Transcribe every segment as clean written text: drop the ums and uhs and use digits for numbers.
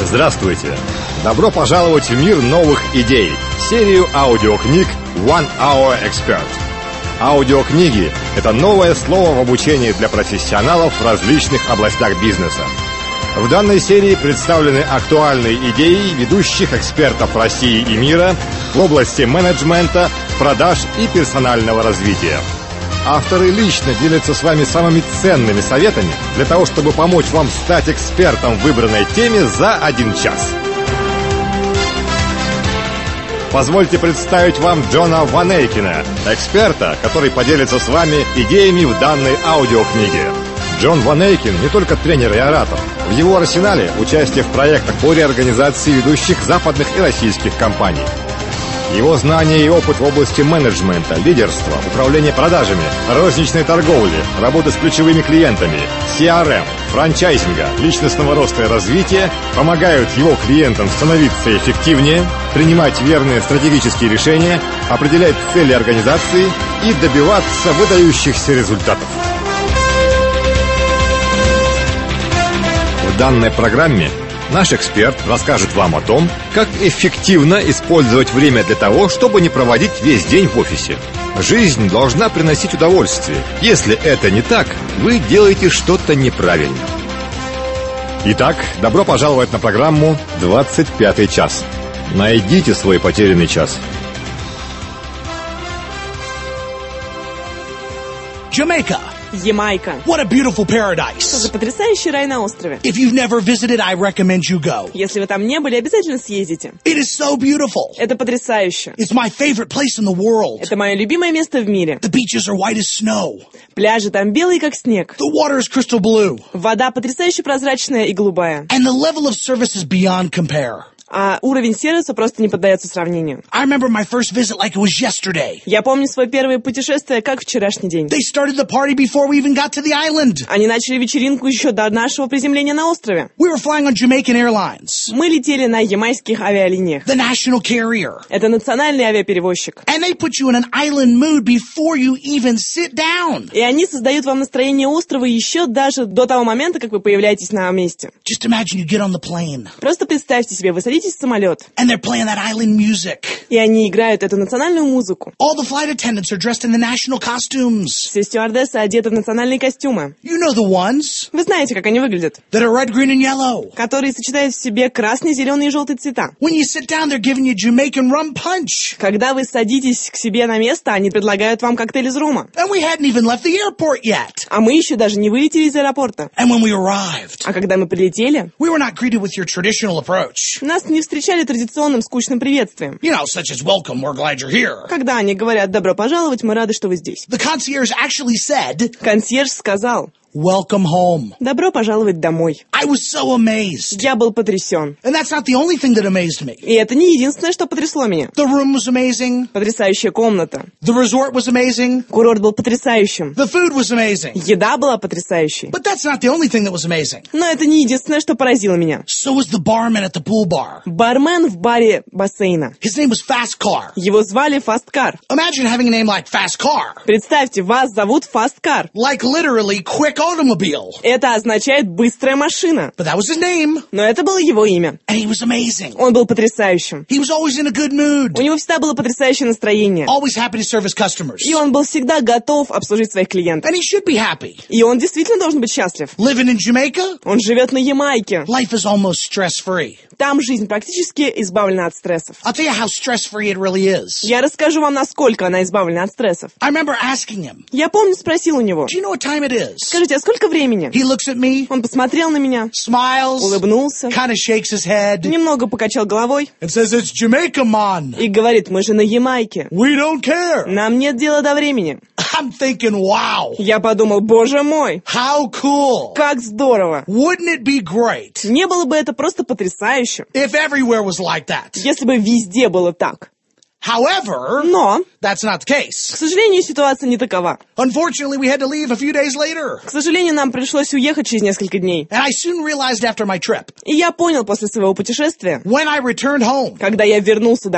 Здравствуйте! Добро пожаловать в мир новых идей, серию аудиокниг One Hour Expert. Аудиокниги – это новое слово в обучении для профессионалов в различных областях бизнеса. В данной серии представлены актуальные идеи ведущих экспертов России и мира в области менеджмента, продаж и персонального развития. Авторы лично делятся с вами самыми ценными советами для того, чтобы помочь вам стать экспертом в выбранной теме за 1 час. Позвольте представить вам Джона Ванейкина, эксперта, который поделится с вами идеями в данной аудиокниге. Джон Ванейкин не только тренер и оратор. В его арсенале участие в проектах по реорганизации ведущих западных и российских компаний. Его знания и опыт в области менеджмента, лидерства, управления продажами, розничной торговли, работы с ключевыми клиентами, CRM, франчайзинга, личностного роста и развития помогают его клиентам становиться эффективнее, принимать верные стратегические решения, определять цели организации и добиваться выдающихся результатов. В данной программе наш эксперт расскажет вам о том, как эффективно использовать время для того, чтобы не проводить весь день в офисе. Жизнь должна приносить удовольствие. Если это не так, вы делаете что-то неправильно. Итак, добро пожаловать на программу «25-й час». Найдите свой потерянный час. Jamaica. Ямайка. What a beautiful Что paradise. за потрясающий рай на острове. If you've never visited, I recommend you go. Если вы там не были, обязательно съездите. It is so beautiful. Это потрясающе. It's my favorite place in the world. Это мое любимое место в мире. The beaches are white as snow. Пляжи там белые, как снег. The water is crystal blue. Вода потрясающе прозрачная и голубая. And the level of service is beyond compare. А уровень сервиса просто не поддается сравнению. I remember my first visit like it was yesterday. Я помню свое первое путешествие как вчерашний день. They started the party before we even got to the island. Они начали вечеринку еще до нашего приземления на острове. We were flying on Jamaican Airlines, Мы летели на ямайских авиалиниях. the national carrier. Это национальный авиаперевозчик. And they put you in an island mood before you even sit down. И они создают вам настроение острова еще даже до того момента, как вы появляетесь на месте. Just imagine you get on the plane, Просто представьте себе, вы садитесь в самолет, and they're playing that island music. и они играют эту национальную музыку. All the flight attendants are dressed in the national costumes. Все стюардессы одеты в национальные костюмы. You know the ones Вы знаете, как они выглядят. that are red, green, and yellow. Которые сочетают в себе красный, зеленый и желтый цвета. When you sit down, they're giving you Jamaican rum punch. Когда вы садитесь к себе на место, они предлагают вам коктейль из рома. And we hadn't even left the airport yet. А мы еще даже не вылетели из аэропорта. And when we arrived, А когда мы прилетели, we were not greeted with your traditional approach. нас не встречали традиционным скучным приветствием. You know, such as welcome, we're glad you're here. Когда они говорят «добро пожаловать, мы рады, что вы здесь». The concierge actually said, Консьерж сказал welcome home. «добро пожаловать домой». I was so amazed. Я был потрясен. And that's not the only thing that amazed me. И это не единственное, что потрясло меня. The room was amazing. Потрясающая комната. The resort was amazing. Курорт был потрясающим. The food was amazing. Еда была потрясающей. But that's not the only thing that was amazing. Но это не единственное, что поразило меня. So was the barman at the pool bar. Бармен в баре бассейна. His name was Fast Car. Его звали Фасткар. Imagine having a name like Fast Car. Представьте, вас зовут Фасткар. Like literally quick automobile. Это означает «быстрая машина». But that was his name. Но это было его имя. And he was amazing. Он был потрясающим. He was always in a good mood. У него всегда было потрясающее настроение. Always happy to serve his customers. И он был всегда готов обслужить своих клиентов. And he should be happy. И он действительно должен быть счастлив. Living in Jamaica, Он живет на Ямайке. life is almost stress-free. Там жизнь практически избавлена от стрессов. I'll tell you how stress-free it really is. Я расскажу вам, насколько она избавлена от стрессов. I remember asking him, Я помню, спросил у него: do you know what time it is? скажите, а сколько времени? He looks at me, Он посмотрел на меня, smiles, улыбнулся, kind of shakes his head, немного покачал головой and says, it's Jamaica, man. и говорит: мы же на Ямайке. We don't care. Нам нет дела до времени. I'm thinking, wow, Я подумал: боже мой, how cool. как здорово. Wouldn't it be great Не было бы это просто потрясающе, if everywhere was like that? если бы везде было так. However, Но, that's not the к case. сожалению, ситуация не такова. Unfortunately, we had to leave a few days later. К сожалению, нам пришлось уехать через несколько дней. And I soon realized after my trip, И я понял после своего путешествия, when I returned home, когда я вернулся домой,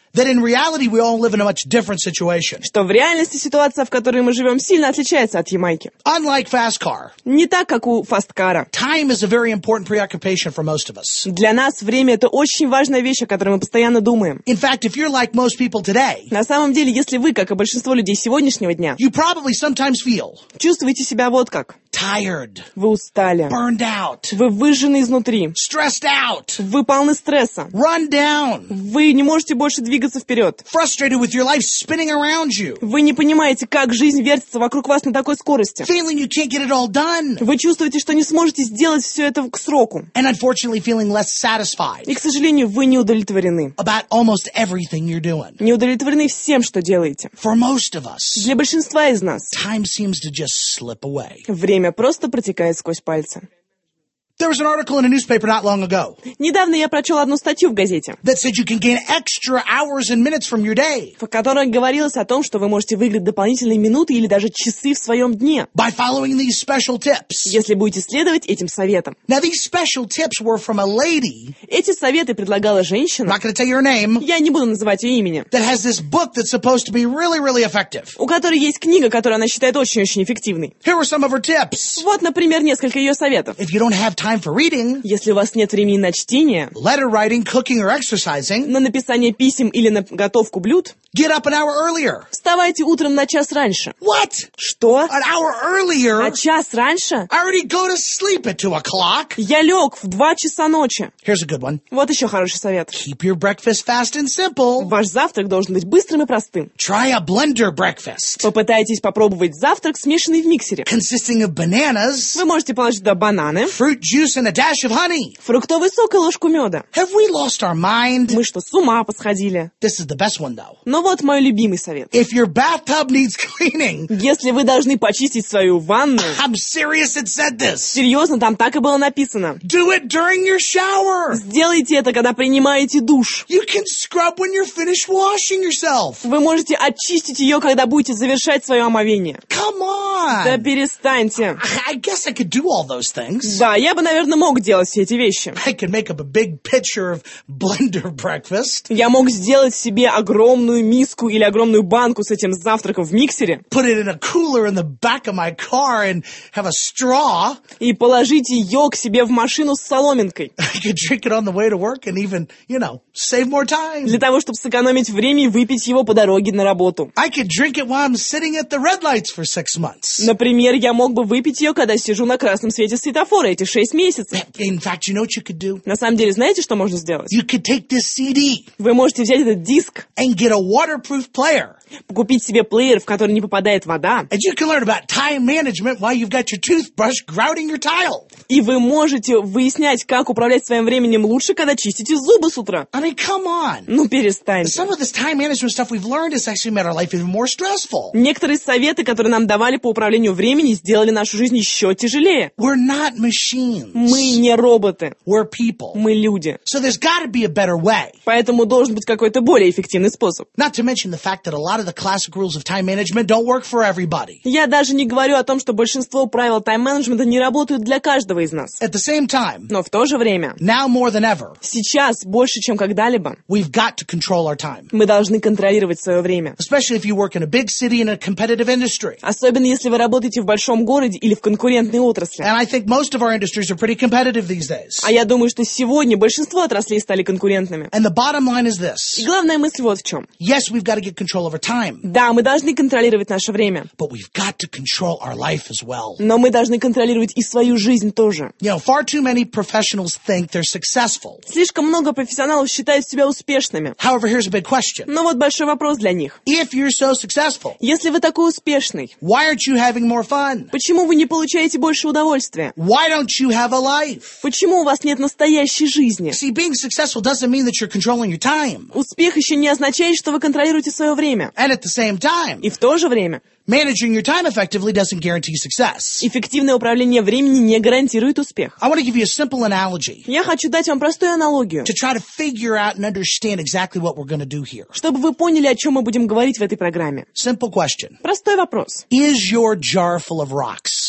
that in reality we all live in a much different situation. Что в реальности ситуация, в которой мы живем, сильно отличается от Ямайки. Unlike fast car, Не так, как у фасткара. time is a very important preoccupation for most of us. Для нас время — это очень важная вещь, о которой мы постоянно думаем. In fact, if you're like most people today, На самом деле, если вы, как и большинство людей сегодняшнего дня, you probably sometimes feel чувствуете себя вот как. tired, Вы устали. burned out, Вы выжжены изнутри. stressed out, Вы полны стресса. run down, Вы не можете больше двигаться вперед. frustrated with your life spinning around you, Вы не понимаете, как жизнь вертится вокруг вас на такой скорости. feeling you can't get it all done, Вы чувствуете, что не сможете сделать все это к сроку. and unfortunately feeling less satisfied И, к сожалению, вы не удовлетворены. about almost everything you're doing. Не удовлетворены всем, что делаете. For most of us, Для большинства из нас time seems to just slip away. время просто протекает сквозь пальцы. There was an article in a newspaper not long ago Недавно я прочел одну статью в газете, that said you can gain extra hours and minutes from your day в которой говорилось о том, что вы можете выиграть дополнительные минуты или даже часы в своем дне, by following these special tips. если будете следовать этим советам. Now, these special tips were from a lady, Эти советы предлагала I'm женщина, not going to tell you her name, я не буду называть ее имени, that has this book that's supposed to be really, really effective. у которой есть книга, которую она считает очень-очень эффективной. Here were some of her tips. Вот, например, несколько ее советов. If you don't have time for reading, Если у вас нет времени на чтение, letter writing, cooking, or exercising, на написание писем или на готовку блюд, get up an hour earlier. вставайте утром на час раньше. What? Что? An hour earlier? На час раньше? I already go to sleep at 2 o'clock. Я лег в 2 часа ночи. Here's a good one. Вот еще хороший совет. Keep your breakfast fast and simple. Ваш завтрак должен быть быстрым и простым. Try a blender breakfast Попытайтесь попробовать завтрак, смешанный в миксере. consisting of bananas, Вы можете положить туда бананы, fruit juice, and a dash of honey. фруктовый сок и ложку меда. Have we lost our mind? Мы что, с ума посходили? This is the best one, though. Но вот мой любимый совет. If your bathtub needs cleaning, Если вы должны почистить свою ванну, I'm serious, it said this. серьезно, там так и было написано. Do it during your shower. Сделайте это, когда принимаете душ. You can scrub when you're finished washing yourself. Вы можете очистить ее, когда будете завершать свое омовение. Come Да on. перестаньте. I guess I could do all those things. Да, я бы, наверное, мог делать все эти вещи. I could make up a big pitcher of blender breakfast, Я мог сделать себе огромную миску или огромную банку с этим завтраком в миксере put it in a cooler in the back of my car and have a straw. и положить ее к себе в машину с соломинкой. I could drink it on the way to work and even, save more time. Для того, чтобы сэкономить время и выпить его по дороге на работу. I could drink it while I'm sitting at the red lights for 6 months. Например, я мог бы выпить ее, когда сижу на красном свете светофора эти 6 месяцев. In fact, you know what you could do? На самом деле, знаете, что можно сделать? You could take this CD Вы можете взять этот диск, and get a waterproof player. купить себе плеер, в который не попадает вода, And you can learn about time management while you've got your toothbrush grouting your tile. и вы можете выяснять, как управлять своим временем лучше, когда чистите зубы с утра. I mean, come on. Ну, перестаньте. Some of this time management stuff we've learned has actually made our life even more stressful. Некоторые советы, которые нам давали по управлению временем, сделали нашу жизнь еще тяжелее. We're not machines. Мы не роботы, We're people. мы люди. So there's got to be a better way. Поэтому должен быть какой-то более эффективный способ. Not to mention the fact that a lot of the classic rules of time management don't work for everybody. Я даже не говорю о том, что большинство правил тайм-менеджмента не работают для каждого из нас. At the same time, Но в то же время, now more than ever, сейчас больше, чем когда-либо, we've got to control our time. мы должны контролировать свое время. Especially if you work in a big city in a competitive industry. Особенно если вы работаете в большом городе или в конкурентной отрасли. And I think most of our industries are pretty competitive these days. А я думаю, что сегодня большинство отраслей стали конкурентными. And the bottom line is И this. главная мысль вот в чем. Yes, we've got to get control over time, Да, мы должны контролировать наше время, but we've got to control our life as well. но мы должны контролировать и свою жизнь тоже. Far too many professionals think they're successful. Слишком много профессионалов считают себя успешными. However, here's a big question. Но вот большой вопрос для них. If you're so successful, Если вы такой успешный, why aren't you having more fun? почему вы не получаете больше удовольствия? Why don't you have a life? Почему у вас нет настоящей жизни? See, being successful doesn't mean that you're controlling your time. Успех еще не означает, что вы контролируете свое время. And at the same time, И в то же время managing your time effectively doesn't guarantee success. эффективное управление времени не гарантирует успех. I want to give you a simple analogy Я хочу дать вам простую аналогию, to try to figure out and understand exactly what we're going to do here. чтобы вы поняли, о чем мы будем говорить в этой программе. Simple question. Простой вопрос. Is your jar full of rocks?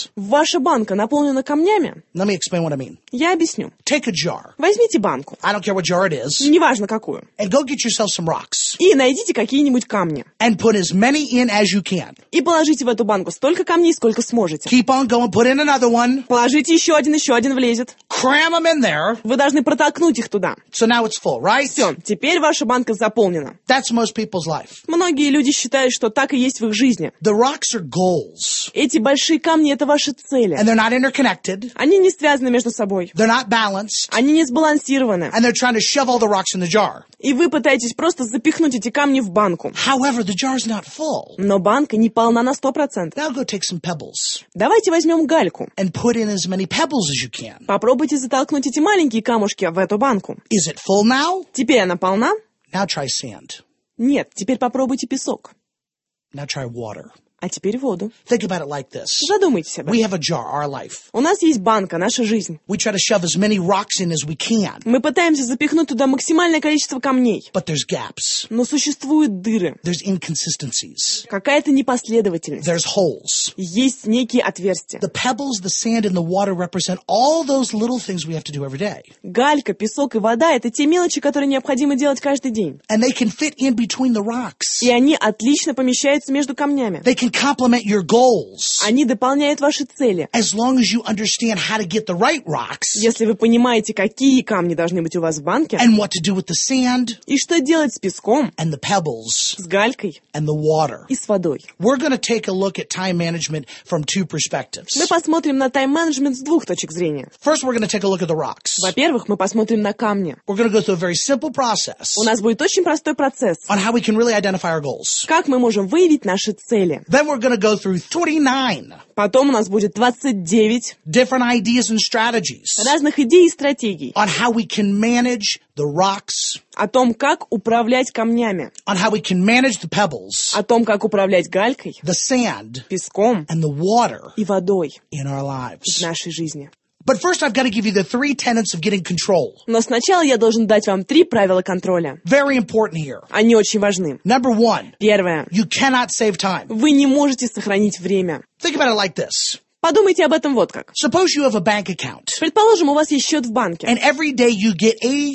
Ваша банка наполнена камнями? Let me explain what I mean. Я объясню. Take a jar. Возьмите банку, I don't care what jar it is. неважно какую, And go get yourself some rocks. и найдите какие-нибудь камни. And put as many in as you can. И положите в эту банку столько камней, сколько сможете. Keep on going. Put in another one. Положите еще один влезет. Cram them in there. Вы должны протолкнуть их туда. So now it's full, right? Все, теперь ваша банка заполнена. That's most people's life. Многие люди считают, что так и есть в их жизни. The rocks are goals. Эти большие камни — это ваши цели. And they're not interconnected. Они не связаны между собой. They're not balanced. Они не сбалансированы. And they're trying to shove all the rocks in the jar. И вы пытаетесь просто запихнуть эти камни в банку. However, the jar's not full. Но банка не полна на 100%. Now go take some pebbles. Давайте возьмем гальку. And put in as many pebbles as you can. Попробуйте затолкнуть эти маленькие камушки в эту банку. Is it full now? Теперь она полна? Now try sand. Нет, теперь попробуйте песок. Now try water. А теперь воду. Think about it like this. Задумайтесь об этом. We have a jar, our life. У нас есть банка, наша жизнь. We try to shove as many rocks in as we can. Мы пытаемся запихнуть туда максимальное количество камней. But there's gaps. Но существуют дыры. There's inconsistencies. Какая-то непоследовательность. There's holes. Есть некие отверстия. The pebbles, the sand, and the water represent all those little things we have to do every day. Галька, песок и вода — это те мелочи, которые необходимо делать каждый день. And they can fit in between the rocks. И они отлично помещаются между камнями. They can complement your goals. Они дополняют ваши цели. As long as you understand how to get the right rocks Если вы понимаете, какие камни должны быть у вас в банке, and what to do with the sand и что делать с песком, and the pebbles с галькой and the water. и с водой. We're going to take a look at time management from two perspectives. Мы посмотрим на тайм-менеджмент с двух точек зрения. First, we're going to take a look at the rocks. Во-первых, мы посмотрим на камни. We're going to go through a very simple process У нас будет очень простой процесс. on how we can really identify our goals. Как мы можем выявить наши цели. Then we're going to go through 29 Потом у нас будет 29 different ideas and strategies разных идей и стратегий on how we can manage the rocks, о том, как управлять камнями, on how we can manage the pebbles, о том, как управлять галькой, the sand, песком and the water и водой in our в lives. нашей жизни. But first, I've got to give you the 3 tenets of getting control. Но сначала я должен дать вам 3 правила контроля. Very important here. Они очень важны. Number 1, Первое. you cannot save time. Вы не можете сохранить время. Think about it like this. Подумайте об этом вот как. Suppose you have a bank account, Предположим, у вас есть счет в банке, and every day you get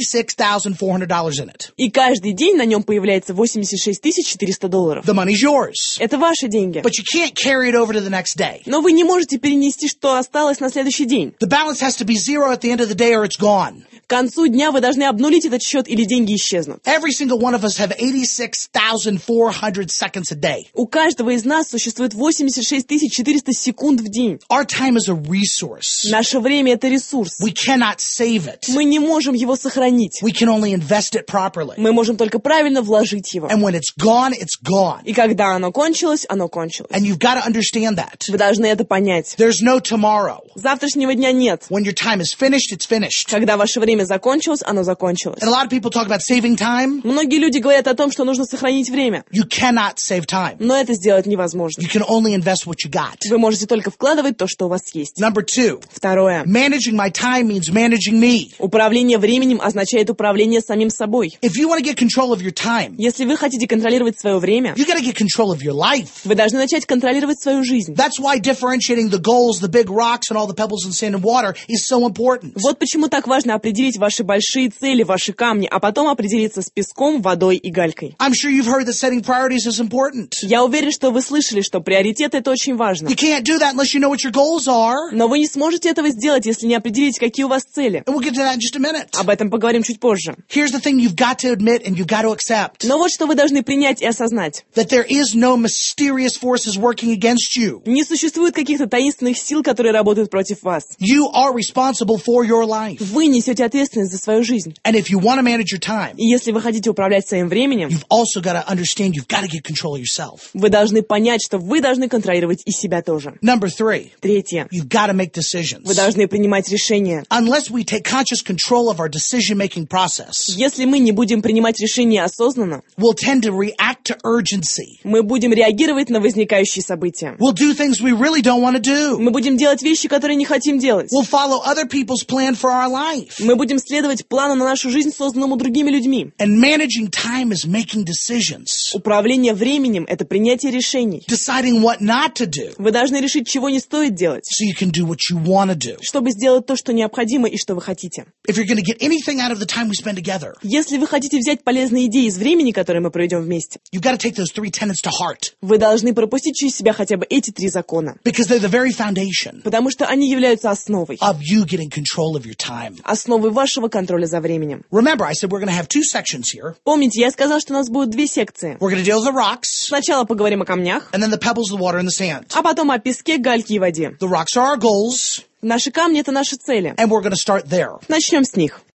$86,400 in it. и каждый день на нем появляется $86 400. The money's yours, Это ваши деньги. but you can't carry it over to the next day. Но вы не можете перенести, что осталось на следующий день. The balance has to be zero at the end of the day or it's gone. К концу дня вы должны обнулить этот счет, или деньги исчезнут. Every single one of us have 86,400 seconds a day. У каждого из нас существует 86 400 секунд в день. Our time is a resource. Наше время — это ресурс. We cannot save it. Мы не можем его сохранить. We can only invest it properly. Мы можем только правильно вложить его. And when it's gone, it's gone. И когда оно кончилось, оно кончилось. And you've got to understand that. Вы должны это понять. There's no tomorrow. Завтрашнего дня нет. When your time is finished, it's finished. Когда ваше время закончилось, оно закончилось. And a lot of people talk about saving time. Многие люди говорят о том, что нужно сохранить время. You cannot save time. Но это сделать невозможно. You can only invest what you got. Вы можете только вкладывать то, что у вас есть. Number 2, Второе. managing my time means managing me. Управление временем означает управление самим собой. If you want to get control of your time, Если вы хотите контролировать свое время, you got to get control of your life. вы должны начать контролировать свою жизнь. That's why differentiating the goals, the big rocks, and all the pebbles and sand and water is so important. Вот почему так важно определить ваши большие цели, ваши камни, а потом определиться с песком, водой и галькой. I'm sure you've heard that setting priorities is important. Я уверен, что вы слышали, что приоритет — это очень важно. You can't do that unless you know what your goals are. Но вы не сможете этого сделать, если не определите, какие у вас цели. And we'll get to that in just a minute. Об этом поговорим чуть позже. Here's the thing you've got to admit and you've got to accept. Но вот что вы должны принять и осознать. That there is no mysterious forces working against you. Не существует каких-то таинственных сил, которые работают против вас. You are responsible for your life. Вы несете ответственность за свою жизнь. And if you want to manage your time, И если вы хотите управлять своим временем, you've also got to understand you've got to get control of yourself. вы должны понять, что вы должны контролировать и себя тоже. Number 3, Третье. you've got to make decisions. Вы должны принимать решения. Unless we take conscious control of our decision-making process, Если мы не будем принимать решения осознанно, we'll tend to react to urgency. мы будем реагировать на возникающие события. We'll do things we really don't want to do. Мы будем делать вещи, которые не хотим делать. We'll follow other people's plan for our life. Мы будем будем следовать плану на нашу жизнь, созданному другими людьми. And managing time is making decisions. Управление временем – это принятие решений. Deciding what not to do Вы должны решить, чего не стоит делать, so you can do what you want to do. чтобы сделать то, что необходимо и что вы хотите. If you're going to get anything out of the time we spend together, Если вы хотите взять полезные идеи из времени, которое мы проведем вместе, you've got to take those 3 tenets to heart вы должны пропустить через себя хотя бы эти 3 закона, because they're the very foundation потому что они являются основой, of you getting control of your time. основой вашего контроля за временем. Remember, I said we're going to have 2 sections here. Помните, я сказал, что у нас будет 2 секции. We're going to deal with the rocks, Сначала поговорим о камнях, and then the pebbles, the water, and the sand. а потом о песке, гальке и воде. The rocks are our goals, Наши камни – это наши цели. and we're going to start there. Начнем с них.